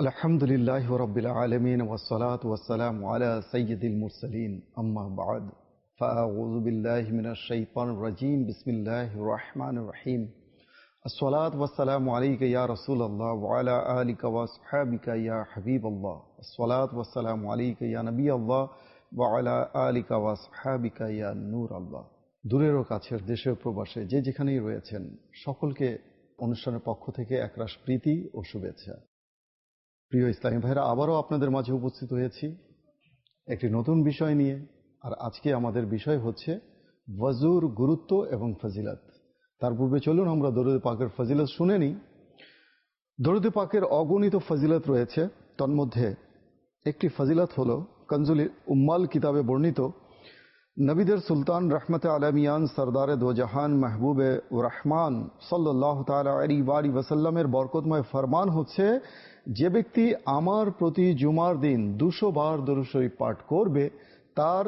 আলহামদুলিল্লাহি রাব্বিল আলামিন ওয়াসসালাতু ওয়াসসালামু আলা সাইয়্যিদিল মুরসালিন আম্মা বা'দ ফাআউযু বিল্লাহি মিনাশ শাইতানির রাজীম বিসমিল্লাহির রহমানির রহিম আসসালাতু ওয়াসসালামু আলাইকা ইয়া রাসূলুল্লাহ ওয়া আলা আলিকা ওয়া আসহাবিকা ইয়া হাবিবাল্লাহ আসসালাতু ওয়াসসালামু আলাইকা ইয়া নবিয়াল্লাহ ওয়া আলা আলিকা ওয়া আসহাবিকা ইয়া নূরাল্লাহ। দূরের ও কাছের দেশে ও প্রবাসে যে যেখানেই রয়েছেন সকলকে অনুষ্ঠানের পক্ষ থেকে একরাশ প্রীতি ও শুভেচ্ছা। প্রিয় ইসলামী ভাইরা, আবারও আপনাদের মাঝে উপস্থিত হয়েছি একটি নতুন বিষয় নিয়ে। আর আজকে আমাদের বিষয় হচ্ছে ওযুর গুরুত্ব এবং ফজিলত। তার পূর্বে চলুন আমরা দরুদ পাকের ফজিলত শুনে নিই। দরুদ পাকের অগণিত ফজিলত রয়েছে, তন্মধ্যে একটি ফজিলত হল কনজুল উম্মাল কিতাবে বর্ণিত নবীদের সুলতান রহমতে আলমিয়ান সরদারে দো জাহান মাহবুবে রহমান সাল্লাল্লাহু তাআলা আলাইহি ওয়াসাল্লামের বরকতময় ফরমান হচ্ছে, যে ব্যক্তি আমার প্রতি জুমার দিন 200 বার দরুদ শরীফ পাঠ করবে তার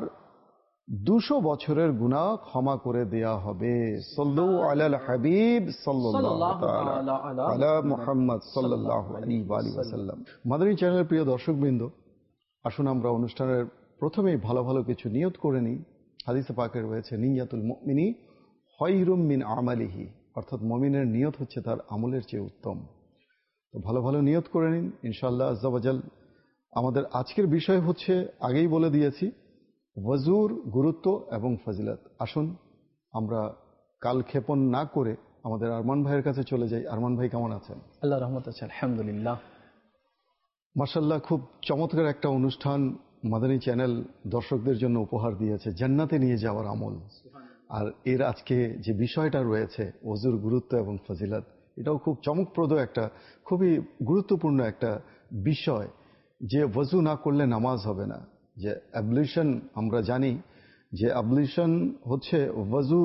200 বছরের গুনাহ ক্ষমা করে দেয়া হবে। সাল্লু আলাল হাবিব সাল্লাল্লাহু তাআলা আলা মুহাম্মদ সাল্লাল্লাহু আলাইহি ওয়াসাল্লাম। মাদানী চ্যানেলের প্রিয় দর্শকবৃন্দ, আসুন আমরা অনুষ্ঠানের প্রথমেই ভালো ভালো কিছু নিয়ত করে নিই। হাদিসে পাকে রয়েছে, নিয়াতুল মুমিনি খায়রুম মিন আমালিহি, অর্থাৎ মুমিনের নিয়ত হচ্ছে তার আমলের চেয়ে উত্তম। তো ভালো ভালো নিয়ত করে নিন ইনশাআল্লাহ আজ্জা ওয়াজাল। আমাদের আজকের বিষয় হচ্ছে, আগেই বলে দিয়েছি, ওযুর গুরুত্ব এবং ফজিলত। আসুন আমরা কালক্ষেপণ না করে আমাদের আরমান ভাইয়ের কাছে চলে যাই। আরমান ভাই কেমন আছেন? আল্লাহর রহমত আছে, আলহামদুলিল্লাহ। মাশাআল্লাহ, খুব চমৎকার একটা অনুষ্ঠান মাদানী চ্যানেল দর্শকদের জন্য উপহার দিয়েছে, জান্নাতে নিয়ে যাওয়ার আমল। আর এর আজকে যে বিষয়টা রয়েছে ওযুর গুরুত্ব এবং ফজিলত, এটাও খুব চমকপ্রদ, একটা খুবই গুরুত্বপূর্ণ একটা বিষয়, যে ওযু না করলে নামাজ হবে না। যে অ্যাবলিউশন, আমরা জানি যে অ্যাবলিউশন হচ্ছে ওযু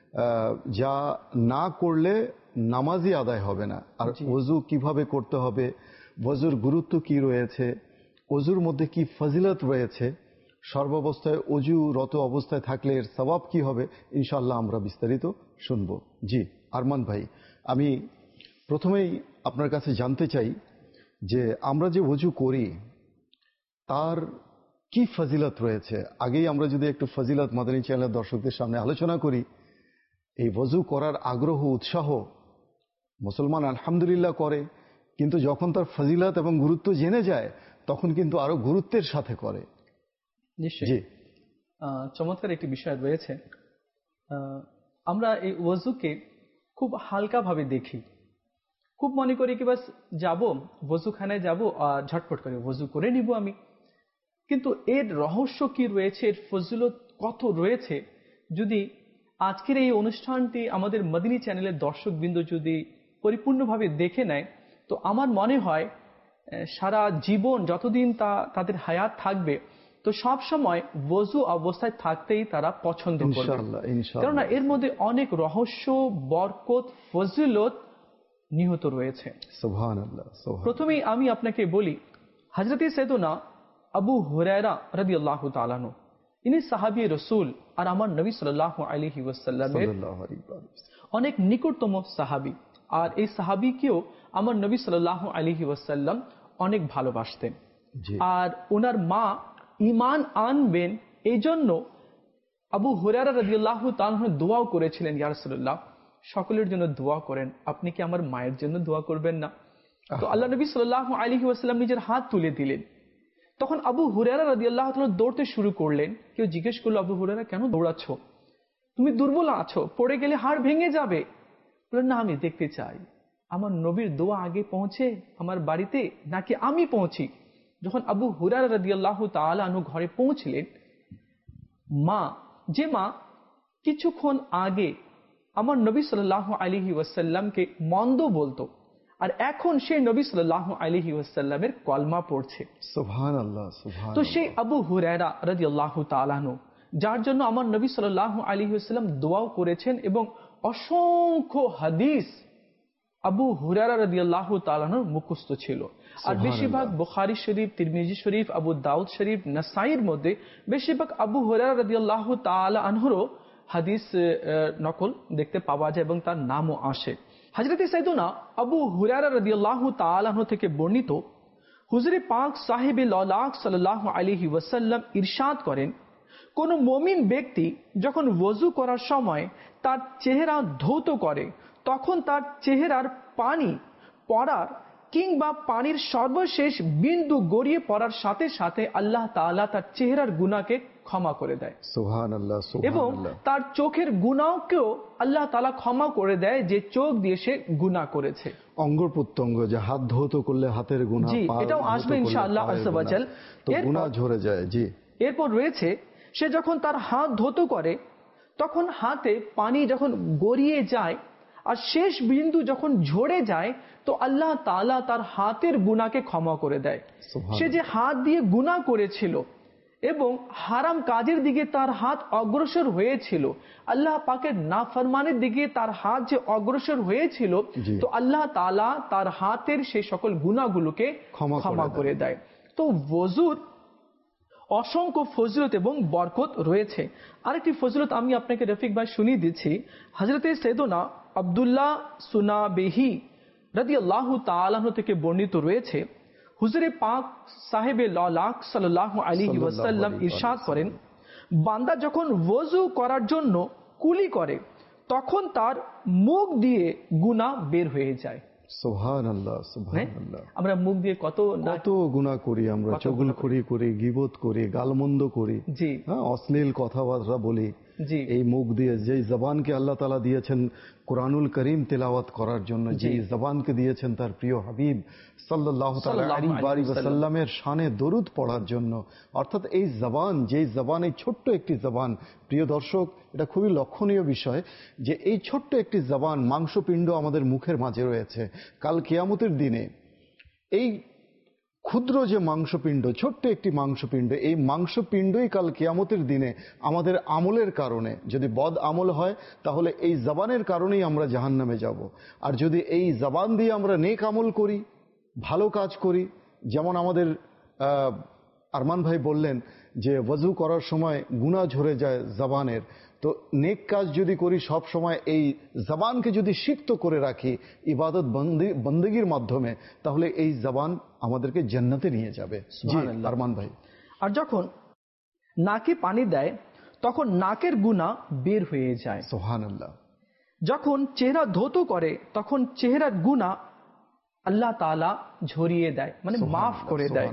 যা না করলে নামাজই আদায় হবে না। আর ওযু কিভাবে করতে হবে, ওযুর গুরুত্ব কি রয়েছে, ওযুর মধ্যে কি ফজিলত রয়েছে, সর্বাবস্থায় অজুরত অবস্থায় থাকলে এর সওয়াব কি হবে, ইনশাআল্লাহ আমরা বিস্তারিত শুনবো। জি আরমান ভাই, আমি প্রথমেই আপনার কাছে জানতে চাই যে আমরা যে ওযু করি তার কি ফজিলত রয়েছে। আগেই আমরা যদি একটু ফজিলত মাদানী চ্যানেলের দর্শকদের সামনে আলোচনা করি। এই ওযু করার আগ্রহ উৎসাহ মুসলমান আলহামদুলিল্লাহ করে, কিন্তু যখন তার ফজিলত এবং গুরুত্ব জেনে যায় তখন কিন্তু আরো গুরুত্বের সাথে করে। নিশ্চয়ই চমৎকার একটি বিষয় রয়েছে। আমরা এই ওযুকে খুব হালকাভাবে দেখি, খুব মনে করি কি বাস যাব, ওযুখানায় যাব আর ঝটপট করে ওযু করে নিব আমি। কিন্তু এর রহস্য কি রয়েছে, এর ফজিলত কত রয়েছে, যদি আজকের এই অনুষ্ঠানটি আমাদের মদিনী চ্যানেলের দর্শকবৃন্দ যদি পরিপূর্ণভাবে দেখে নেয়, তো আমার মনে হয় সারা জীবন যতদিন তাদের হায়াত থাকবে, তো সব সময় ওযু অবস্থায় থাকতেই তারা পছন্দ করবে। কেননা এর মধ্যে অনেক রহস্য, বরকত, ফজিলত নিহিত রয়েছে। সুবহানাল্লাহ। প্রথমেই আমি আপনাকে বলি, হযরত সাইয়েদনা আবু হুরায়রা রাদিয়াল্লাহু তাআলা আনহু, ইনি সাহাবী রাসূল আর আমার নবী সাল্লাল্লাহু আলাইহি ওয়াসাল্লামের অনেক নিকটতম সাহাবী। আর এই সাহাবীকেও আমার নবী সাল্লাল্লাহু আলাইহি ওয়াসাল্লাম অনেক ভালোবাসতেন। আর ওনার মা ঈমান আনবেন এই জন্য আবু হুরায়রা রাদিয়াল্লাহু তাআলা আনহু দোয়াও করেছিলেন, ইয়া রাসূলুল্লাহ সকলের জন্য দোয়া করেন, আপনি কি আমার মায়ের জন্য দোয়া করবেন না? তো আল্লাহ নবী সাল্লাল্লাহু আলাইহি ওয়াসাল্লাম নিজের হাত তুলে দিলেন। তখন আবু হুরায়রা রাদিয়াল্লাহু তাআলা দৌড়তে শুরু করলেন। কেউ জিজ্ঞেস করলো, আবু হুরায়রা কেন দৌড়াচ্ছ, তুমি দুর্বল আছো, পড়ে গেলে হাড় ভেঙে যাবে। বললেন, না, আমি দেখতে চাই আমার নবীর দোয়া আগে পৌঁছে আমার বাড়িতে নাকি আমি পৌঁছি। যখন আবু হুরায়রা রাদিয়াল্লাহু তাআলা আনহু ঘরে পৌঁছলেন, যে মা কিছুক্ষণ আগে আমার নবী সাল্লাল্লাহু আলাইহি ওয়াসাল্লামকে মন্দ বলতো, আর এখন সেই নবী সাল্লাল্লাহু আলাইহি ওয়াসাল্লামের কলমা পড়ছে। সুবহানাল্লাহ, সুবহানাল্লাহ। তো সেই আবু হুরায়রা রাদিয়াল্লাহু তাআলা আনহু, যার জন্য আমার নবী সাল্লাল্লাহু আলাইহি ওয়াসাল্লাম দোয়াও করেছেন, এবং অসংখ্য হাদিস আবু হুরায়রা রাদিয়াল্লাহু তাআলা আনহুর মুখস্থ ছিল। আর বেশিরভাগ বুখারী শরীফ, তিরমিজি শরীফ, আবু দাউদ শরীফ, নাসাইর মধ্যে বেশিরভাগ আবু হুরায়রা রাদিয়াল্লাহু তাআলা আনহুরও হাদিস নকল দেখতে পাওয়া যায় এবং তার নামও আসে। হযরত সাইয়েদনা আবু হুরায়রা রাদিয়াল্লাহু তাআলা আনহু থেকে বর্ণিত, হুজুরে পাক সাহেবে লালাক সাল্লাল্লাহু আলাইহি ওয়াসাল্লাম ইরশাদ করেন, কোন মুমিন ব্যক্তি যখন ওযু করার সময় তার চেহারা ধৌত করে, তখন তার চেহারার পানি পড়ার কিংবা পানির সর্বশেষ বিন্দু গড়িয়ে পড়ার সাথে সাথে আল্লাহ তাআলা তার চেহারার গুনাহকে ক্ষমা করে দেয়। সুবহানাল্লাহ, এবং সুবহানাল্লাহ। তার চোখের গুনাহকেও আল্লাহ তাআলা ক্ষমা করে দেয়, যে চোখ দিয়ে সে গুনাহ করেছে। অঙ্গ প্রত্যঙ্গ, যে হাত ধৌত করলে হাতের গুনাহ, জি, পা এটাও ধৌত আসবে করলে ইনশাআল্লাহ পায়ের আযজা ওয়া গুনাহ। জাল। তো গুনাহ ঝরে যায়। জি। এরপর রয়েছে, সে যখন তার হাত ধৌত করে তখন হাতে পানি যখন গড়িয়ে যায় আর শেষ বিন্দু যখন ঝরে যায়, তো আল্লাহ তাআলা তার হাতের গুনাহকে ক্ষমা করে দেয়। সে যে হাত দিয়ে গুনাহ করেছিল এবং হারাম কাজের দিকে তার হাত অগ্রসর হয়েছিল, আল্লাহ পাকের নাফরমানের দিকে তার হাত যে অগ্রসর হয়েছিল, তো আল্লাহ তাআলা তার হাতের সেই সকল গুনাহগুলোকে ক্ষমা করে দেয়। তো ওযুর অসংখ্য ফজিলত এবং বরকত রয়েছে। আরেকটি ফজিলত আমি আপনাকে রফিক ভাই শুনিয়ে দিচ্ছি। হযরতে সাইয়েদনা আব্দুল্লাহ সুনাবেহি রাদিয়াল্লাহু তাআলা আনহু থেকে বর্ণিত রয়েছে, হুজুরে পাক সাহেবে লালাক সাল্লাল্লাহু আলাইহি ওয়াসাল্লাম ইরশাদ করেন, বান্দা যখন ওযু করার জন্য কুলি করে তখন তার মুখ দিয়ে গুনাহ বের হয়ে যায়। সুবহানাল্লাহ, সুবহানাল্লাহ। আমরা মুখ দিয়ে কত গুনাহ করি, আমরা চগলখড়ি করি, গীবত করি, গালমন্দ করি, অশ্লীল কথাবার্তা বলি। এই মুখ দিয়ে, যেই জবানকে আল্লাহ তাআলা দিয়েছেন কুরআনুল করিম তেলাওয়াত করার জন্য, যেই জবানকে দিয়েছেন তার প্রিয় হাবিব সাল্লাল্লাহু তাআলা আলাইহি ওয়াসাল্লামের শানে দরুদ পড়ার জন্য, অর্থাৎ এই জবান, যেই জবান, এই ছোট্ট একটি জবান, প্রিয় দর্শক, এটা খুবই লক্ষণীয় বিষয় যে এই ছোট্ট একটি জবান, মাংসপিণ্ড আমাদের মুখের মাঝে রয়েছে। কাল কিয়ামতের দিনে এই ক্ষুদ্র যে মাংসপিণ্ড, ছোট্ট একটি মাংসপিণ্ড, এই মাংসপিণ্ডই কাল কিয়ামতের দিনে আমাদের আমলের কারণে, যদি বদ আমল হয় তাহলে এই জবানের কারণেই আমরা জাহান্নামে যাব। আর যদি এই জবান দিয়ে আমরা নেক আমল করি, ভালো কাজ করি, যেমন আমাদের আরমান ভাই বললেন যে ওযু করার সময় গুনাহ ঝরে যায় জবানের, তো নেক কাজ যদি করি সব সময়, এই জবানকে যদি সিক্ত করে রাখি ইবাদত বন্দেগীর মাধ্যমে, তাহলে এই জবান আমাদেরকে জান্নাতে নিয়ে যাবে। আরমান ভাই। আর যখন নাকে পানি দেয় তখন নাকের গুনাহ বের হয়ে যায়। সুবহানাল্লাহ। যখন চেহারা ধৌত করে তখন চেহারার গুনাহ আল্লাহ তাআলা ঝরিয়ে দেয়, মানে মাফ করে দেয়।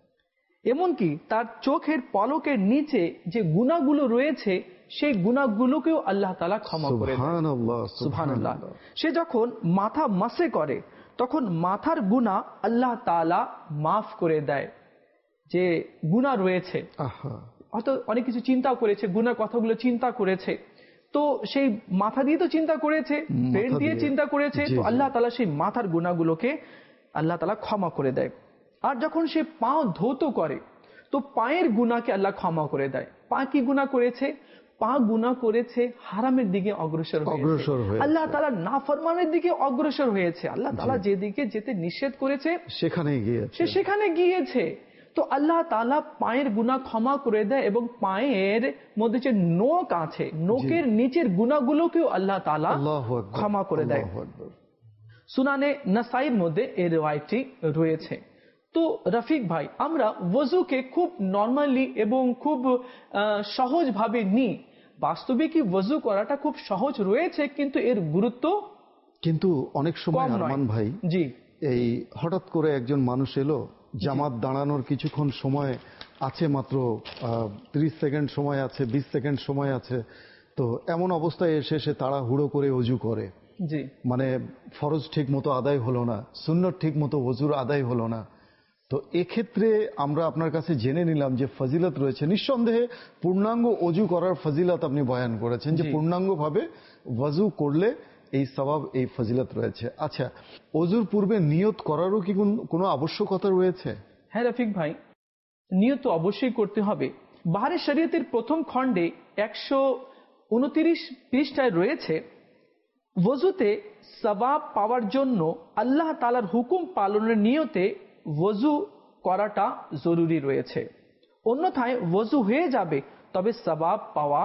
এমনকি তার চোখের পলকের নিচে যে গুনাহগুলো রয়েছে সেই গুনাহগুলোকেও আল্লাহ তাআলা ক্ষমা করে দেয়। সুবহানাল্লাহ। সে যখন মাথা মাসে করে তখন মাথার গুনাহ আল্লাহ তাআলা মাফ করে দেয়। যে গুনাহ রয়েছে, হয়তো অনেক কিছু চিন্তা করেছে, গুনার কথাগুলো চিন্তা করেছে, তো সেই মাথা দিয়ে তো চিন্তা করেছে, ব্রেন দিয়ে চিন্তা করেছে, তো আল্লাহ তাআলা সেই মাথার গুনাহগুলোকে আল্লাহ তাআলা ক্ষমা করে দেয়। আর যখন সে পা ধৌত করে তো পায়ের গুনাহকে আল্লাহ ক্ষমা করে দেয়। পা কি গুনাহ করেছে? পা গুনাহ করেছে হারামের দিকে অগ্রসর হয়েছে, আল্লাহ তাআলা নাফরমানের দিকে অগ্রসর হয়েছে। আল্লাহ তাআলা যেদিকে যেতে নিষেধ করেছে সেখানে গিয়েছে। তো আল্লাহ তাআলা পায়ের গুনাহ ক্ষমা করে দেয় এবং পায়ের মধ্যে যে নখ আছে, নখের নিচের গুনাহগুলোকেও আল্লাহ তাআলা ক্ষমা করে দেয়। সুনানে নাসাইর মধ্যে এই riwayatটি রয়েছে। তো রফিক ভাই, আমরা ওযুকে খুব নরমালি এবং খুব সহজভাবে নিই। বাস্তবে কি ওযু করাটা খুব সহজ রয়েছে, কিন্তু এর গুরুত্ব কিন্তু অনেক সময় আরমান ভাই, জি, এই হঠাৎ করে একজন মানুষ এলো, জামাত দাঁড়ানোর কিছুক্ষণ সময় আছে, মাত্র 30 সেকেন্ড সময় আছে, 20 সেকেন্ড সময় আছে, তো এমন অবস্থায় এসে সে তাড়াহুড়ো করে ওযু করে, জি, মানে ফরজ ঠিক মতো আদায় হলো না, সুন্নত ঠিক মতো ওযুর আদায় হলো না। তো এক্ষেত্রে আমরা আপনার কাছে জেনে নিলাম যে ফজিলত রয়েছে। নিঃসন্দেহে পূর্ণাঙ্গ ওযু করার ফজিলত আপনি বয়ান করেছেন, যে পূর্ণাঙ্গভাবে ওযু করলে এই সওয়াব, এই ফজিলত রয়েছে। আচ্ছা, ওযুর পূর্বে নিয়ত করারও কি কোনো আবশ্যকতা রয়েছে? হ্যাঁ রফিক ভাই, নিয়ত অবশ্যই করতে হবে। বাহারে শরীয়তের প্রথম খণ্ডে 129 পৃষ্ঠায় রয়েছে, ওযুতে সওয়াব পাওয়ার জন্য আল্লাহ তাআলার হুকুম পালনের নিয়তে ওযু করাটা জরুরি রয়েছে। অন্যথায় ওযু হয়ে যাবে, তবে সওয়াব পাওয়া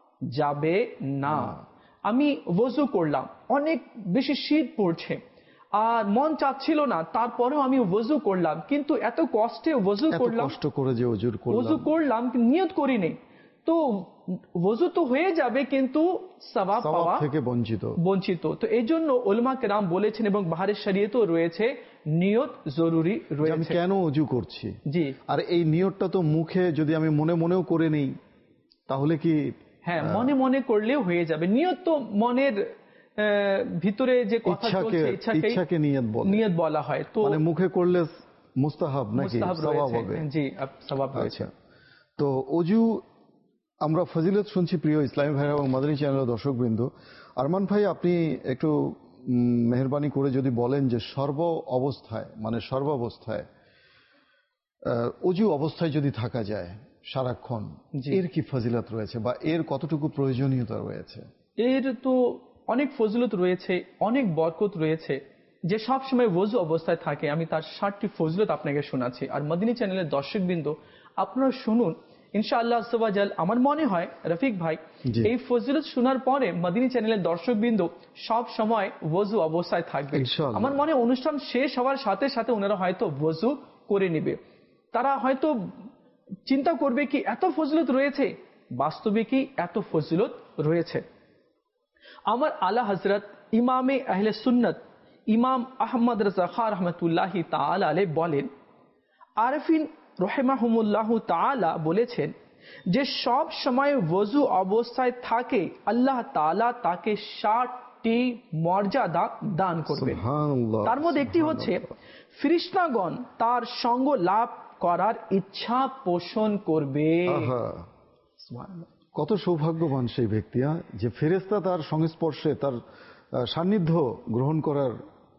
যাবে না। আমি ওযু করলাম, অনেক বেশি শীত পড়ছে, আর মন চাচ্ছিল না, তারপরেও আমি ওযু করলাম, কিন্তু এত কষ্টে ওযু করলাম, কষ্ট করে যে ওযু করলাম নিয়ত করিনি, তো ওযু তো হয়ে যাবে কিন্তু সওয়াব পাওয়া থেকে বঞ্চিত। তো এই জন্য উলামা কেরাম বলেছেন এবং বাহারের শরীয়তেও রয়েছে নিয়ত জরুরি রয়েছে। আমি কেন ওযু করছি, জি, আর এই নিয়তটা তো মুখে যদি আমি মনে মনেও করে নেই তাহলে কি? হ্যাঁ, মনে মনে করলেও হয়ে যাবে। নিয়ত তো মনের ভিতরে যে কথা চলছে, ইচ্ছাকে নিয়ত বলা হয়, তো মানে মুখে করলে মুস্তাহাব নাকি সওয়াব হবে? জি, সওয়াব রয়েছে। তো ওযু আমরা ফজিলত শুনছি প্রিয় ইসলামী ভাইরা এবং মাদানী চ্যানেলের দর্শকবৃন্দ। আরমান ভাই, আপনি একটু মেহেরবানি করে যদি বলেন যে সর্বাবস্থায় ওযু অবস্থায় যদি থাকা যায় সারাক্ষণ, এর কি ফজিলত রয়েছে বা এর কতটুকু প্রয়োজনীয়তা রয়েছে? এর তো অনেক ফজিলত রয়েছে, অনেক বরকত রয়েছে। যে সব সময় ওযু অবস্থায় থাকে, আমি তার 60টি ফজিলত আপনাকে শোনাচ্ছি। আর মাদানী চ্যানেলের দর্শকবৃন্দ, আপনারা শুনুন ইনশাআল্লাহ আযজা ওয়া জাল। আমার মনে হয় রফিক ভাই, এই ফজিলত শোনার পরে মাদানী চ্যানেলের দর্শকবৃন্দ সব সময় ওযু অবস্থায় থাকবে। আমার মনে অনুষ্ঠান শেষ হওয়ার সাথে সাথে ওনারা হয়তো ওযু করে নেবে। তারা হয়তো চিন্তা করবে কি এত ফজিলত রয়েছে, বাস্তবে কি এত ফজিলত রয়েছে। আমার আলা হযরত ইমামে আহলে সুন্নাত ইমাম আহমদ রাজা খান রহমতুল্লাহি তাআলা আলাইহি বলেন, আরফিন রাহিমাহুমুল্লাহু তাআলা বলেছেন যে সব সময় ওযু অবস্থায় থাকে, আল্লাহ তাআলা তাকে 60টি মর্যাদা দান করবেন। তার মধ্যে একটি হচ্ছে ফেরেশতাগণ তার সঙ্গ লাভ করার ইচ্ছা পোষণ করবে। কত সৌভাগ্যবান সেই ব্যক্তি, যে ফেরেশতা তার সংস্পর্শে, তার সান্নিধ্য গ্রহণ করার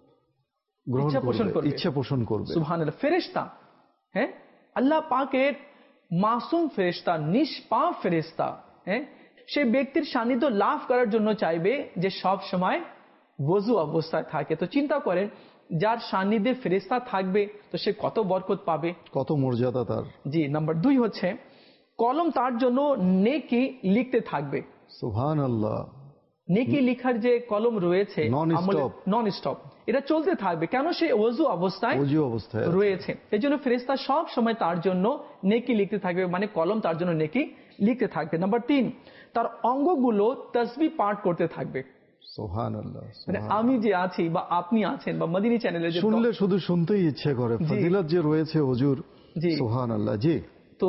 ইচ্ছা পোষণ করবে। সুবহানাল্লাহ। ফেরেশতা, হ্যাঁ, আল্লাহ পাকের মাসুম ফেরেশতা, নিষ্পাপ ফেরেশতা, হ্যাঁ, সেই ব্যক্তির সান্নিধ্য লাভ করার জন্য চাইবে যে সব সময় ওযু অবস্থায় থাকে। তো চিন্তা করেন, যার সান্নিধ্যে ফেরেশতা থাকবে তো সে কত বরকত পাবে, কত মর্যাদা তার। জি। নাম্বার 2 হচ্ছে কলম তার জন্য নেকি লিখতে থাকবে। সুবহানাল্লাহ। নেকি লিখার যে কলম রয়েছে নন স্টপ, এটা চলতে থাকবে। কেন? সে ওযু অবস্থায় রয়েছে। এই জন্য ফেরেশতা সব সময় তার জন্য নেকি লিখতে থাকবে, মানে কলম তার জন্য নেকি লিখতে থাকবে। নাম্বার 3, তার অঙ্গগুলো তাসবিহ পাঠ করতে থাকবে। সুবহানাল্লাহ। মানে আমি যে আছি বা আপনি আছেন বা মাদানী চ্যানেলে, শুনলে শুধু শুনতেই ইচ্ছে করে, ফজিলত যে রয়েছে ওযুর। সুবহানাল্লাহ। জি। তো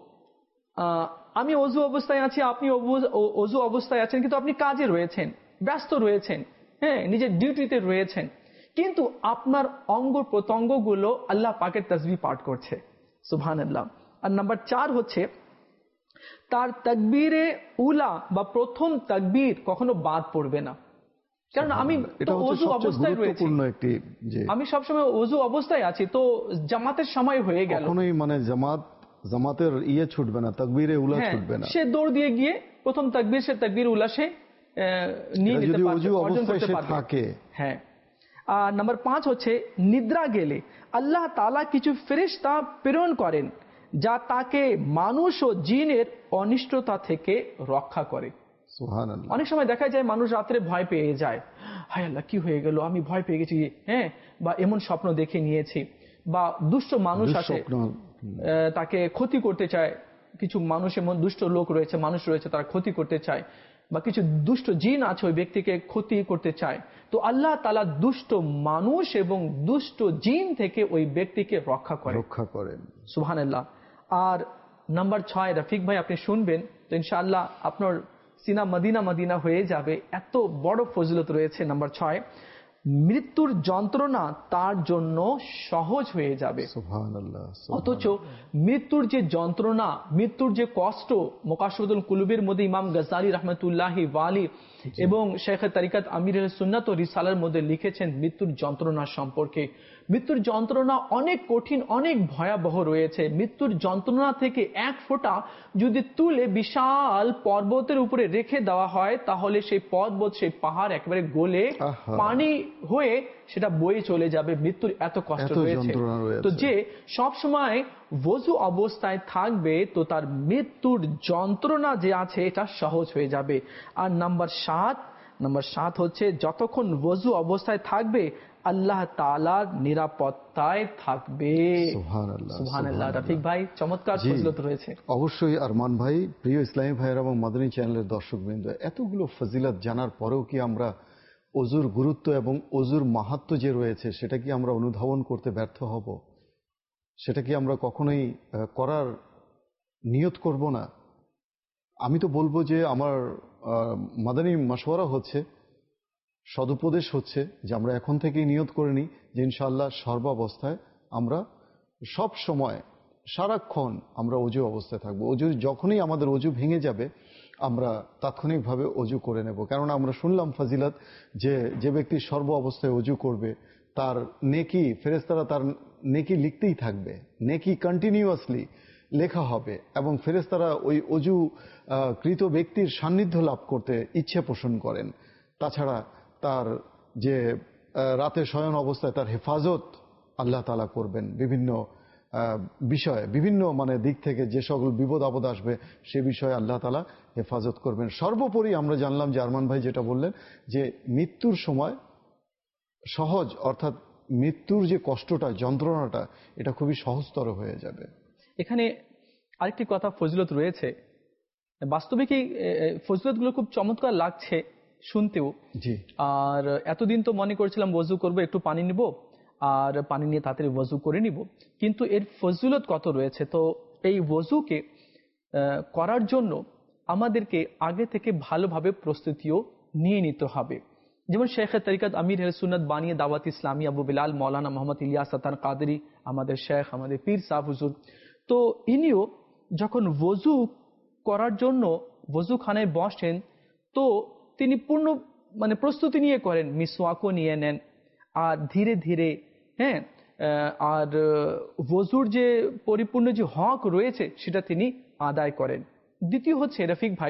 আমি ওযু অবস্থায় আছি, আপনি ওযু অবস্থায় আছেন, কিন্তু আপনি কাজে রয়েছেন, ব্যস্ত রয়েছেন, হ্যাঁ, নিজের ডিউটিতে রয়েছেন, কিন্তু আপনার অঙ্গ প্রত্যঙ্গগুলো আল্লাহ পাকের তাসবিহ পাঠ করছে। সুবহানাল্লাহ। আর নাম্বার 4 হচ্ছে তার তাকবীরে উলা বা প্রথম তাকবীর কখনো বাদ পড়বে না। কারণ আমি ওযু অবস্থায় রয়েছি, আমি সবসময় ওযু অবস্থায় আছি, তো জামাতের সময় হয়ে গেল, কখনোই মানে জামাতের ছুটবে না, তাকবীরে উলা ছুটবে না। সে দৌড় দিয়ে গিয়ে প্রথম তাকবীর, সে তাকবীর উলা সে নিয়ে নিতে পারবে, অর্জন করতে পারবে। হ্যাঁ। আর নাম্বার 5 হচ্ছে নিদ্রা গেলে আল্লাহ তাআলা কিছু ফেরেশতা প্রেরণ করেন যা তাকে মানুষ ও জিনের অনিষ্টতা থেকে রক্ষা করে। সুবহানাল্লাহ। অনেক সময় দেখা যায় মানুষ রাত্রে ভয় পেয়ে যায়, হায় আল্লাহ কি হয়ে গেল, আমি ভয় পেয়ে গেছি, হ্যাঁ, বা এমন স্বপ্ন দেখে নিয়েছি, বা দুষ্ট মানুষ আছে তাকে ক্ষতি করতে চায়, কিছু মানুষ এমন দুষ্ট লোক রয়েছে, মানুষ রয়েছে, তারা ক্ষতি করতে চায়, বা কিছু দুষ্ট জিন আছে ওই ব্যক্তিকে ক্ষতি করতে চায়। তো আল্লাহ তাআলা দুষ্ট মানুষ এবং দুষ্ট জিন থেকে ওই ব্যক্তিকে রক্ষা করেন। সুবহানাল্লাহ। আর নাম্বার 6 রফিক ভাই আপনি শুনবেন তো ইনশাআল্লাহ আপনার সিনা মদিনা হয়ে যাবে, এত বড় ফজিলত রয়েছে। নাম্বার 6, মৃত্যুর যন্ত্রণা তার জন্য সহজ হয়ে যাবে। সুবহানাল্লাহ। অথচ মৃত্যুর যে যন্ত্রণা, মৃত্যুর যে কষ্ট, মুকাশফাতুল কুলুবের মধ্যে ইমাম গজালি রহমতুল্লাহি ওয়ালি এবং শেখ তরিকত আমির সুন্নাত ও রিসালার মধ্যে লিখেছেন মৃত্যুর যন্ত্রণা সম্পর্কে। মৃত্যুর যন্ত্রণা অনেক কঠিন, অনেক ভয়াবহ রয়েছে। মৃত্যুর যন্ত্রণা থেকে এক ফোঁটা যদি তুলে বিশাল পর্বতের উপরে রেখে দেওয়া হয়, তাহলে সেই পর্বত, সেই পাহাড় একেবারে গলে পানি হয়ে সেটা বয়ে চলে যাবে। মৃত্যুর এত কষ্ট রয়েছে। তো যে সব সময় ওযু অবস্থায় থাকবে, তো তার মৃত্যুর যন্ত্রণা যে আছে এটা সহজ হয়ে যাবে। আর নাম্বার 7 হচ্ছে যতক্ষণ ওযু অবস্থায় থাকবে আল্লাহ তাআলার নিরাপত্তায় থাকবে। সুবহানাল্লাহ, সুবহানাল্লাহ। রফিক ভাই, চমৎকার ফজিলত রয়েছে। অবশ্যই আরমান ভাই, প্রিয় ইসলামী ভাইয়েরা এবং মাদানী চ্যানেলের দর্শকবৃন্দ, এতগুলো ফজিলত জানার পরেও কি আমরা ওযুর গুরুত্ব এবং ওযুর মাহাত্ম্য যে রয়েছে সেটা কি আমরা অনুধাবন করতে ব্যর্থ হব? সেটা কি আমরা কখনোই করার নিয়ত করব না? আমি তো বলবো যে আমার মাদানী মাশওয়ারা হচ্ছে, সদুপদেশ হচ্ছে যে আমরা এখন থেকেই নিয়ত করে নিই যে ইনশাআল্লাহ সর্বাবস্থায় আমরা সব সময় সারাক্ষণ আমরা অজু অবস্থায় থাকবো। অজু যখনই আমাদের অজু ভেঙে যাবে আমরা তাৎক্ষণিকভাবে অজু করে নেব। কেননা আমরা শুনলাম ফাজিলাত যে ব্যক্তি সর্ব অবস্থায় অজু করবে তার নেকি, ফেরেশতারা তার নেকি লিখতেই থাকবে, নেকি কন্টিনিউয়াসলি লেখা হবে এবং ফেরেশতারা ওই অজু কৃত ব্যক্তির সান্নিধ্য লাভ করতে ইচ্ছে পোষণ করেন। তাছাড়া তার যে রাতে শয়ন অবস্থায় তার হেফাজত আল্লাহ তাআলা করবেন বিভিন্ন বিষয়ে, বিভিন্ন দিক থেকে যে সকল বিপদ আপদ আসবে সে বিষয়ে আল্লাহ তাআলা হেফাজত করবেন। সর্বোপরি আমরা জানলাম যে আরমান ভাই যেটা বললেন যে মৃত্যুর সময় সহজ, অর্থাৎ মৃত্যুর যে কষ্টটা, যন্ত্রণাটা, এটা খুবই সহজতর হয়ে যাবে। এখানে আরেকটি কথা ফজিলত রয়েছে, বাস্তবিক এই ফজিলতগুলো খুব চমৎকার লাগছে শুনতেও। জি। আর এতদিন তো মনে করেছিলাম ওযু করব, একটু পানি নিব আর পানি নিয়ে তাড়াতাড়ি ওযু করে নিব, কিন্তু এর ফজিলত কত রয়েছে। তো এই ওযুকে করার জন্য আমাদেরকে আগে থেকে ভালোভাবে প্রস্তুতিও নিয়ে নিতে হবে। যেমন শেখে তরিকত আমির আহলে সুন্নাত বানিয়ে দাওয়াত ইসলামী আবু বিলাল মৌলানা মোহাম্মদ ইলিয়াস আতার কাদরি, আমাদের শেখ, আমাদের পীর সাহেব হুজুর, তো ইনিও যখন ওযু করার জন্য ওযুখানায় বসেন তো তিনি পূর্ণ প্রস্তুতি নিয়ে করেন, মিসওয়াকও নিয়ে নেন আর ধীরে ধীরে আর ওযুর যে পরিপূর্ণ যে হক রয়েছে সেটা তিনি আদায় করেন। দ্বিতীয় হচ্ছে রফিক ভাই,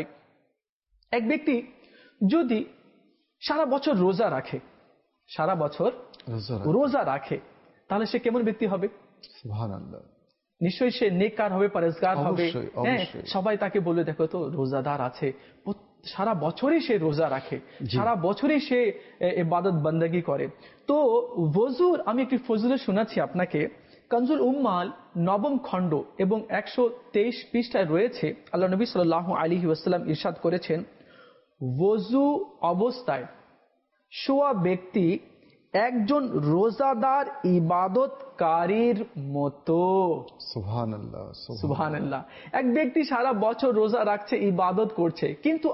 এক ব্যক্তি যদি সারা বছর রোজা রাখে, সারা বছর রোজা রাখে, তাহলে সে কেমন ব্যক্তি হবে? সুবহানাল্লাহ। নিশ্চয়ই সে নেককার হবে, পরেজগার হবে। সবাই তাকে বলবে দেখো তো রোজাদার আছে, সারা বছরই সে রোজা রাখে, সারা বছরই সে ইবাদত বন্দেগী করে। তো ওযুর আমি একটি ফজিলত শোনাচ্ছি আপনাকে। কানজুল উম্মাল 9ম খণ্ড এবং 123 পৃষ্ঠায় রয়েছে, আল্লাহ নবী সাল্লাল্লাহু আলাইহি ওয়াসাল্লাম ইরশাদ করেছেন, ওযু অবস্থায় শোয়া ব্যক্তি একজন রোজাদার ইবাদতকারীর মতো। সুবহানাল্লাহ, সুবহানাল্লাহ। এক ব্যক্তি সারা বছর রোজা রাখছে, ইবাদত করছে, কিন্তু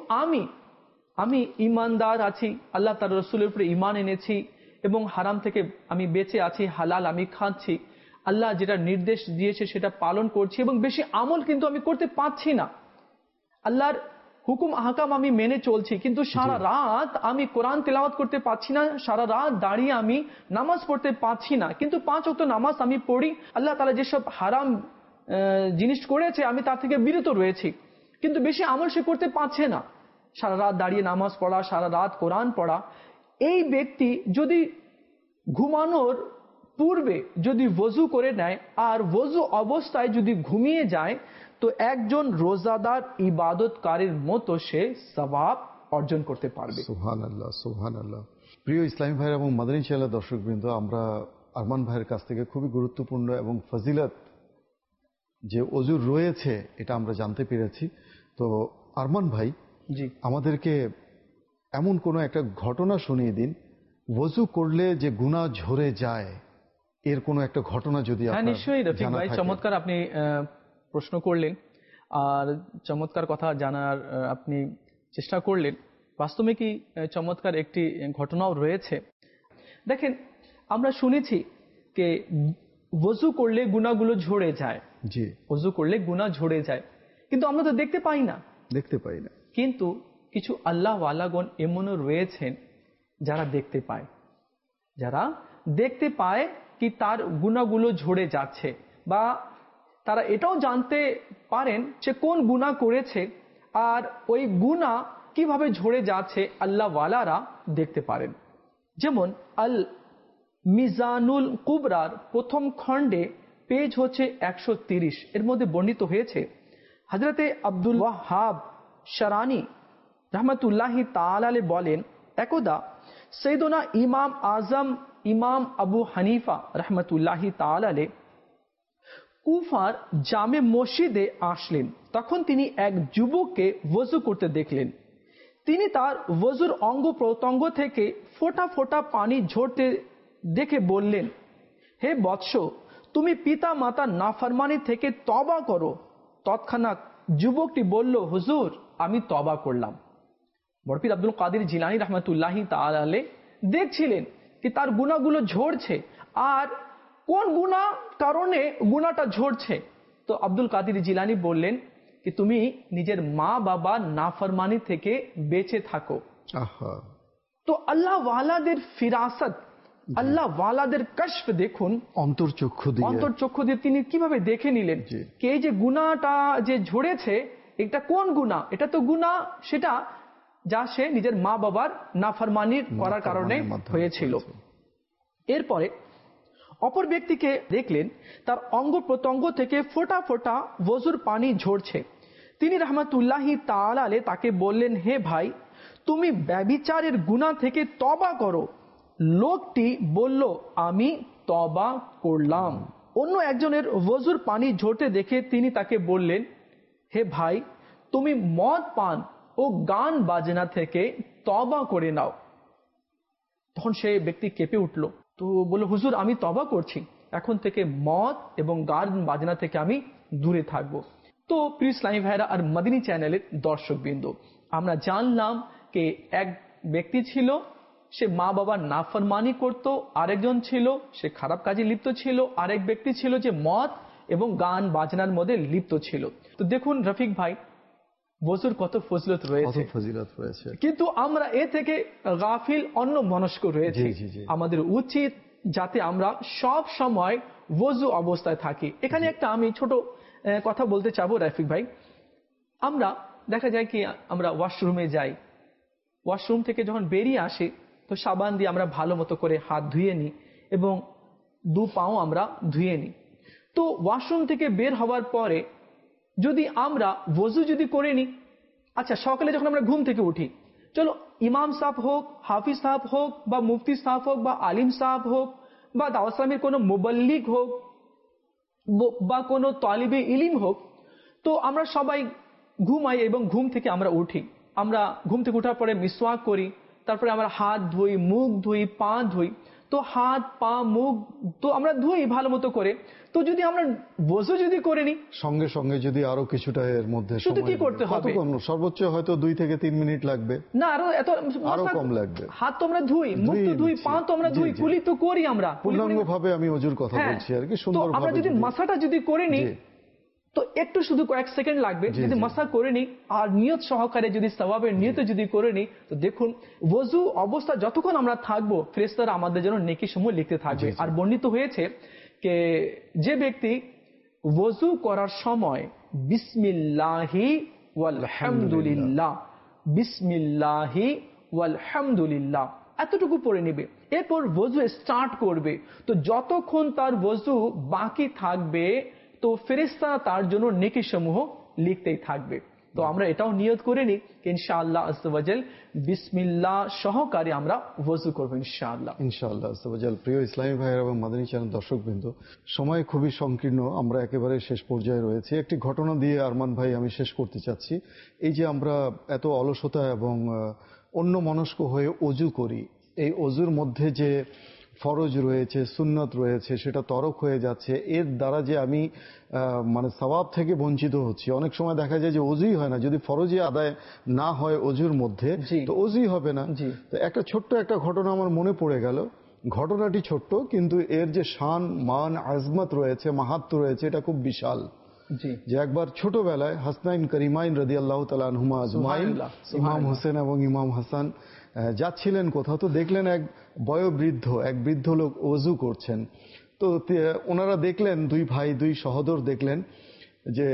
আমি ঈমানদার আছি, আল্লাহ তার রাসূলের উপরে ঈমান এনেছি এবং হারাম থেকে আমি বেঁচে আছি, হালাল আমি খাচ্ছি, আল্লাহ যেটা নির্দেশ দিয়েছে সেটা পালন করছি এবং বেশি আমল কিন্তু আমি করতে পারছি না, আল্লাহর হুকুম আহকাম আমি মেনে চলছি, কিন্তু সারা রাত আমি কোরআন তেলাওয়াত করতে পারছি না, সারা রাত দাঁড়িয়ে আমি নামাজ পড়তে পারছি না, কিন্তু 5 ওয়াক্ত নামাজ আমি পড়ি, আল্লাহ তাআলা যেসব হারাম জিনিস করেছে আমি তার থেকে বিরত রয়েছি, কিন্তু বেশি আমল সে করতে পারছে না, সারা রাত দাঁড়িয়ে নামাজ পড়া, সারা রাত কোরআন পড়া। এই ব্যক্তি যদি ঘুমানোর পূর্বে যদি ওযু করে নেয় আর ওযু অবস্থায় যদি ঘুমিয়ে যায় তো একজন রোজাদার ইবাদতকারীর মতো সে সওয়াব অর্জন করতে পারবে। সুবহানাল্লাহ, সুবহানাল্লাহ। প্রিয় ইসলামী ভাইয়ের এবং মাদানী চ্যানেলের দর্শকবৃন্দ, আমরা আরমান ভাইয়ের কাছ থেকে খুবই গুরুত্বপূর্ণ এবং ফজিলত যে ওযুর রয়েছে এটা আমরা জানতে পেরেছি। তো আরমান ভাই, জি, আমাদেরকে এমন কোনো একটা ঘটনা শুনিয়ে দিন, ওযু করলে যে গুনাহ ঝরে যায়, এর কোনো একটা ঘটনা যদি আপনার। নিশ্চয়ই রফিক ভাই, চমৎকার আপনি প্রশ্ন করলেন আর চমৎকার কথা জানার আপনি চেষ্টা করলেন। বাস্তবে কি চমৎকার একটি ঘটনাও রয়েছে। দেখেন, আমরা শুনেছি যে ওযু করলে গুনাহগুলো ঝরে যায়। জি, ওযু করলে গুনাহ ঝরে যায়, কিন্তু আমরা তো দেখতে পাই না। কিন্তু কিছু আল্লাহ ওয়ালাগণ এমনও রয়েছেন যারা দেখতে পায়, যারা দেখতে পায় কি তার গুনাহগুলো ঝরে যাচ্ছে, বা তারা এটাও জানতে পারেন যে কোন গুনাহ করেছে আর ওই গুনাহ কিভাবে ঝরে যাচ্ছে, আল্লাহ ওয়ালারা দেখতে পারেন। যেমন আল মিজানুল কুবরার 1ম খণ্ডে পেজ হচ্ছে 130, এর মধ্যে বর্ণিত হয়েছে, হযরতে আব্দুল ওয়াহাব শারানি রাহমাতুল্লাহি তাআলা আলাইহি বলেন, একদা সৈয়দনা ইমাম আজম ইমাম আবু হানিফা রহমতুল্লাহি তাআলা আলাইহি কুফার জামে মসজিদে আসলেন। তখন তিনি এক যুবককে ওযু করতে দেখলেন। তিনি তার ওযুর অঙ্গ প্রত্যঙ্গ থেকে ফোঁটা ফোঁটা পানি ঝরতে দেখে বললেন, হে বৎস, তুমি পিতা মাতার নাফরমানি থেকে তওবা করো। তৎক্ষণাৎ যুবকটি বলল, হুজুর, আমি তওবা করলাম। বরপীর আব্দুল কাদের জিলানী রহমতুল্লাহি তাআলা আলাইহি দেখছিলেন কি তার গুনাহগুলো ঝরছে, আর কোন গুনাহ কারণে গুনাহটা ঝরছে। তো আব্দুল কাদের জিলানী বললেন কি তুমি নিজের মা বাবা নাফরমানি থেকে বেঁচে থাকো। তো আল্লাহ ওয়ালাদের ফিরাসত, আল্লাহ ওয়ালাদের কশফ দেখুন, অন্তর্চক্ষু দিয়ে তিনি কিভাবে দেখে নিলেন কে যে গুনাহটা যে ঝরেছে এটা কোন গুনাহ, এটা তো গুনাহ সেটা যা সে নিজের মা বাবার নাফরমানি করার কারণে হয়েছিল। এরপরে অপর ব্যক্তিকে দেখলেন তার অঙ্গ প্রত্যঙ্গ থেকে ফোঁটা ফোঁটা ওযুর পানি ঝরছে। তিনি রহমতুল্লাহি তাআলা আলাইহি তাকে বললেন, হে ভাই, তুমি ব্যভিচারের গুনাহ থেকে তওবা করো। লোকটি বলল, আমি তওবা করলাম। অন্য একজনের ওযুর পানি ঝরতে দেখে তিনি তাকে বললেন, হে ভাই, তুমি মদ পান ও গান বাজনা থেকে তওবা করে নাও। তখন সেই ব্যক্তি কেঁপে উঠল, তো বলল, হুজুর, আমি তওবা করছি, এখন থেকে মদ এবং গান বাজনা থেকে আমি দূরে থাকবো। তো প্রিয় ইসলামী ভাইরা আর মদিনী চ্যানেলের দর্শকবৃন্দ, আমরা জানলাম যে এক ব্যক্তি ছিল সে মা বাবার নাফরমানি করত, আরেকজন ছিল সে খারাপ কাজে লিপ্ত ছিল, আরেক ব্যক্তি ছিল যে মদ এবং গান বাজনার মধ্যে লিপ্ত ছিল। তো দেখুন রফিক ভাই, ওযুর কত ফজিলত রয়েছে, কিন্তু আমরা এ থেকে গাফিল, অন্য মনস্ক রয়েছে। আমাদের উচিত যাতে আমরা সব সময় ওযু অবস্থায় থাকি। এখানে একটা আমি ছোট কথা বলতে চাবো রফিক ভাই। আমরা দেখা যায় কি আমরা ওয়াশরুমে যাই, ওয়াশরুম থেকে যখন বেরিয়ে আসি তো সাবান দিয়ে আমরা ভালো মতো করে হাত ধুয়ে নিই এবং দু পাও আমরা ধুয়ে নিই। তো ওয়াশরুম থেকে বের হওয়ার পরে যদি আমরা ওযু যদি করে নিই, আচ্ছা সকালে যখন আমরা ঘুম থেকে উঠি, চলো ইমাম সাহেব হোক, হাফিজ সাহেব হোক, বা মুফতি সাহেব হোক, বা আলিম সাহেব হোক, বা দাওয়াত ইসলামের কোনো মুবাল্লিগ হোক, বা কোনো তালিবে ইলম হোক, তো আমরা সবাই ঘুমাই এবং ঘুম থেকে আমরা উঠি। আমরা ঘুম থেকে ওঠার পরে মিসওয়াক করি, তারপরে আমরা হাত ধুই, মুখ ধুই, পা ধুই। তো হাত পা মুখ তো আমরা ধুই ভালো মতো করে। তো যদি আমরা ওযু যদি করে নিই, সঙ্গে সঙ্গে যদি আরো কিছুটা এর মধ্যে শুধু কি করতে হবে, সর্বোচ্চ হয়তো 2 থেকে 3 মিনিট লাগবে, না আরো কম লাগবে। হাত তো আমরা ধুই, মুখ তো ধুই, পা তো আমরা ধুই, কুলি তো করি আমরা পূর্ণাঙ্গভাবে। আমি ওযুর কথা বলছি আর কি, সুন্দরভাবে আমরা যদি মাসাটা যদি করে নিই তো একটু শুধু কয়েক সেকেন্ড লাগবে। যদি মাসা করে নিই আর নিয়ত সহকারে যদি সওয়াবের নিয়তে যদি করে নিই, তো দেখুন ওযু অবস্থা যতক্ষণ আমরা থাকবো ফেরেশতারা আমাদের জন্য নেকি সমূহ লিখতে থাকবে। আর বর্ণিত হয়েছে যে যে ব্যক্তি ওযু করার সময় বিসমিল্লাহি ওয়াল হামদুলিল্লাহ, বিসমিল্লাহি ওয়াল হামদুলিল্লাহ এতটুকু পড়ে নেবে, এরপর ওযু স্টার্ট করবে, তো যতক্ষণ তার ওযু বাকি থাকবে তো ফেরেশতারা তার জন্য নেকি সমূহ লিখতেই থাকবে। তো আমরা এটাও নিয়ত করে নিই ইনশাআল্লাহ আযজা ওয়া জাল বিসমিল্লাহ সহকারে আমরা ওযু করব ইনশাআল্লাহ আযজা ওয়া জাল। প্রিয় ইসলামী ভাইয়েরা এবং মাদানী চ্যানেল দর্শকবৃন্দ, সময় খুবই সংকীর্ণ, আমরা একেবারে শেষ পর্যায়ে রয়েছে। একটি ঘটনা দিয়ে আরমান ভাই আমি শেষ করতে চাচ্ছি। এই যে আমরা এত অলসতা এবং অন্য মনস্ক হয়ে ওযু করি, এই ওযুর মধ্যে যে ফরজ রয়েছে, সুন্নত রয়েছে, সেটা তরক হয়ে যাচ্ছে, এর দ্বারা যে আমি মানে সওয়াব থেকে বঞ্চিত হচ্ছি। অনেক সময় দেখা যায় যে ওযুই হয় না, যদি ফরজই আদায় না হয় ওযুর মধ্যে তো ওযুই হবে না। তো একটা ছোট্ট একটা ঘটনা আমার মনে পড়ে গেল। ঘটনাটি ছোট্ট কিন্তু এর যে শান মান আজমত রয়েছে, মাহাত্ম্য রয়েছে, এটা খুব বিশাল। যে একবার ছোটবেলায় হাসনাইন করিমাইন রাদিয়াল্লাহু তাআলা আনহুমা আজমাইন, ইমাম হোসেন এবং ইমাম হাসান যাচ্ছিলেন কোথাও, তো দেখলেন এক বয়োবৃদ্ধ এক বৃদ্ধ লোক ওযু করছেন। তো ওনারা দেখলেন, দুই ভাই দুই সহোদর দেখলেন যে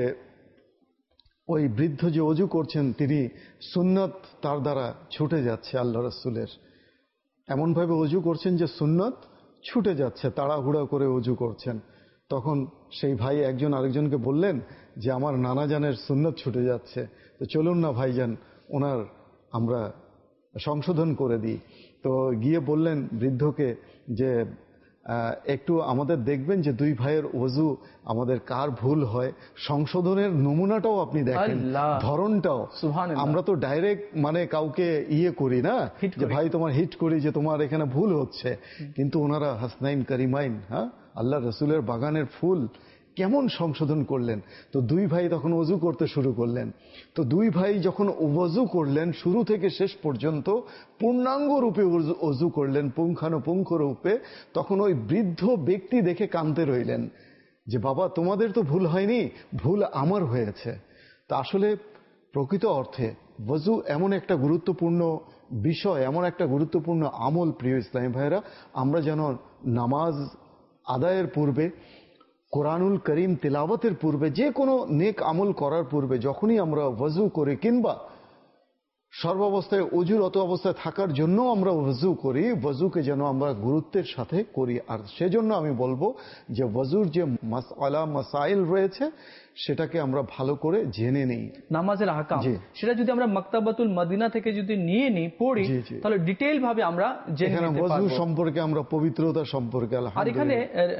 ওই বৃদ্ধ যে ওযু করছেন তিনি সুন্নত তার দ্বারা ছুটে যাচ্ছে, আল্লাহ রাসূলের এমনভাবে ওযু করছেন যে সুন্নত ছুটে যাচ্ছে, তাড়াহুড়া করে ওযু করছেন। তখন সেই ভাই একজন আরেকজনকে বললেন যে আমার নানা জানের সুন্নত ছুটে যাচ্ছে, তো চলুন না ভাইজান ওনার আমরা সংশোধন করে দিই। তো গিয়ে বললেন বৃদ্ধকে যে একটু আমাদের দেখবেন যে দুই ভাইয়ের ওযু আমাদের কার ভুল হয়, সংশোধনের নমুনাটাও আপনি দেখেন, ধরনটাও। আমরা তো ডাইরেক্ট মানে কাউকে করি না যে ভাই তোমার হিট করি যে তোমার এখানে ভুল হচ্ছে, কিন্তু ওনারা হাসনাইন কারিমাইন, হ্যাঁ, আল্লাহ রসুলের বাগানের ফুল কেমন সংশোধন করলেন। তো দুই ভাই তখন ওযু করতে শুরু করলেন। তো দুই ভাই যখন ওযু করলেন শুরু থেকে শেষ পর্যন্ত পূর্ণাঙ্গ রূপে ওযু করলেন, পুঙ্খানুপুঙ্খ রূপে, তখন ওই বৃদ্ধ ব্যক্তি দেখে কাঁদতে রইলেন যে বাবা তোমাদের তো ভুল হয়নি, ভুল আমার হয়েছে। তা আসলে প্রকৃত অর্থে ওযু এমন একটা গুরুত্বপূর্ণ বিষয়, এমন একটা গুরুত্বপূর্ণ আমল, প্রিয় ইসলামী ভাইরা, আমরা যেন নামাজ আদায়ের পূর্বে, কোরআনুল করিম তিলাওয়াতের পূর্বে, যে কোনো নেক আমল করার পূর্বে যখনই আমরা ওযু করি, কিংবা সর্বাবস্থায় অজুরত অবস্থায় থাকার জন্য আমরা ওযু করি, ওযুকে যেন আমরা গুরুত্বের সাথে করি। আর সেজন্য আমি বলবো যে ওযুর যে মাসআলা মাসাইল রয়েছে সেটাকে আমরা ভালো করে জেনে নেই। নামাজের আহকাম সেটা যদি আমরা মাকতাবাতুল মদিনা থেকে যদি নিয়ে নিই, পড়ি, তাহলে ডিটেইল ভাবে আমরা জেনে নিতে পারবো। ওযু সম্পর্কে, আমরা পবিত্রতা সম্পর্কে। আর এখানে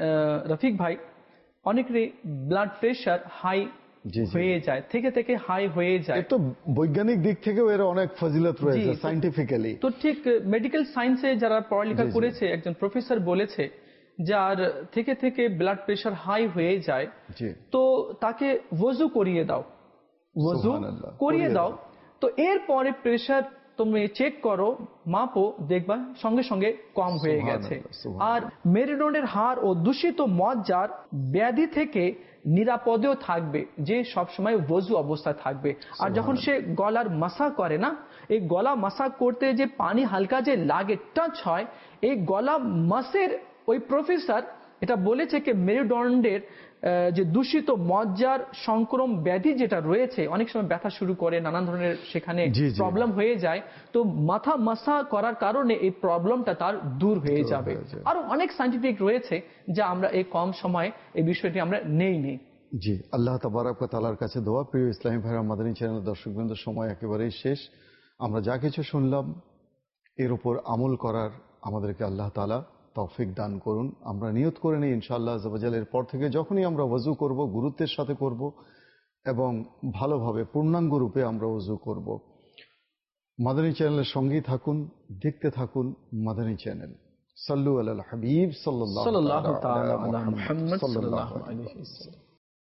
রফিক ভাই, অনেকেরই ব্লাড প্রেশার হাই হয়ে যায়, থেকে হাই হয়ে যায়। তো বৈজ্ঞানিক দিক থেকেও এর অনেক ফজিলত রয়েছে, সায়েন্টিফিক্যালি। তো ঠিক মেডিকেল সায়েন্সে যারা পড়ালেখা করেছে, একজন প্রফেসর বলেছে যার থেকে ব্লাড প্রেশার হাই হয়ে যায়, তো তাকে ওযু করিয়ে দাও, ওযু করিয়ে দাও। তো এরপরে প্রেশার তুমি চেক করো, মাপো, দেখবা সঙ্গে সঙ্গে কম হয়ে গেছে। আর মেরুদণ্ডের হাড় ও দূষিত মজ্জার ব্যাধি থেকে নিরাপদেও থাকবে, যে সবসময় ওযু অবস্থায় থাকবে। আর যখন সে গলার মাসা করে না, এই গলা মাসা করতে যে পানি হালকা যে লাগে, টাচ হয়, এই গলা মাসের ওই প্রফেসর এটা বলেছে কি মেরুদণ্ডের যে দূষিত মজ্জার সংক্রমণ ব্যাধি যেটা রয়েছে, অনেক সময় ব্যথা শুরু করে, নানান ধরনের সেখানে প্রবলেম হয়ে যায়, তো মাথা মাসা করার কারণে এই প্রবলেমটা তার দূর হয়ে যাবে। আরো অনেক সায়েন্টিফিক রয়েছে যা আমরা এই কম সময়ে এই বিষয়টি আমরা নেই। জি, আল্লাহ তাবারক ওয়া তাআলার কাছে দোয়া। প্রিয় ইসলামী ভাইরা, মাদানী চ্যানেল দর্শকবৃন্দ, সময় একেবারেই শেষ। আমরা যা কিছু শুনলাম এর উপর আমল করার আমাদেরকে আল্লাহ তাআলা তৌফিক দান করুন। আমরা নিয়ত করে নিই ইনশাআল্লাহ আযজা ওয়া জাল এরপর থেকে যখনই আমরা ওযু করব, গুরুত্বের সাথে করব এবং ভালোভাবে পূর্ণাঙ্গ রূপে আমরা ওযু করব। মাদানী চ্যানেলের সঙ্গেই থাকুন, দেখতে থাকুন মাদানী চ্যানেল। সাল্লু আলাল হাবিব সাল্লাল্লাহু তাআলা আলা মুহাম্মদ সাল্লাল্লাহু আলাইহি ওয়াসাল্লাম।